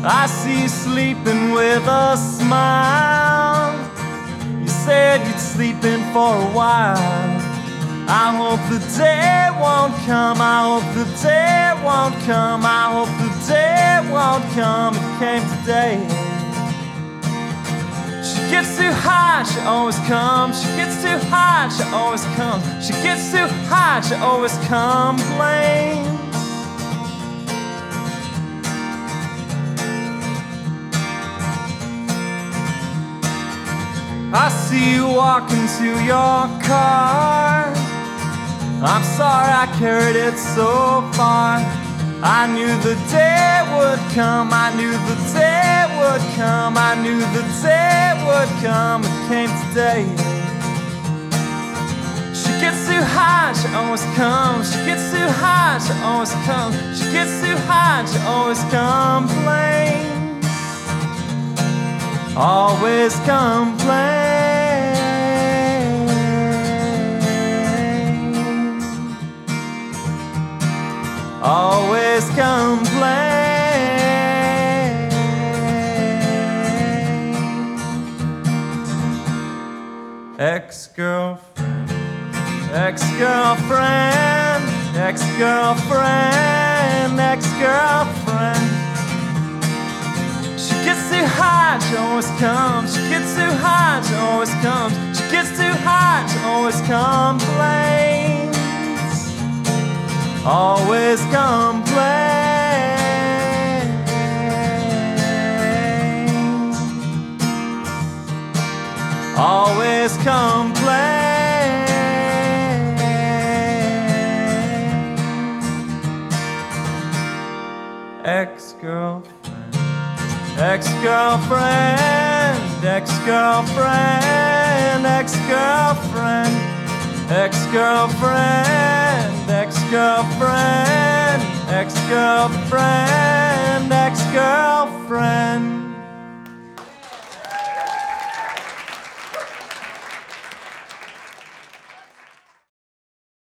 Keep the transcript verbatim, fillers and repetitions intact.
I see you sleeping with a smile. You said you'd sleep in for a while. I hope the day won't come, I hope the day won't come, I hope the day won't come. It came today. She gets too high, she always comes. She gets too high, she always comes. She gets too high, she always complains. I see you walk into your car. I'm sorry I carried it so far. I knew the day would come, I knew the day would come, I knew the day would come. It came today. She gets too high, she always comes. She gets too high, she always comes. She gets too high, she always complains. Always complains. Always complain. Ex-girlfriend, ex-girlfriend, ex-girlfriend, ex-girlfriend. She gets too high, she always comes. She gets too high, she always comes. She gets too high, she always complains. Always complains. Always complains. Ex-girlfriend, ex-girlfriend, ex-girlfriend, ex-girlfriend, ex-girlfriend, ex-girlfriend, ex-girlfriend, ex-girlfriend.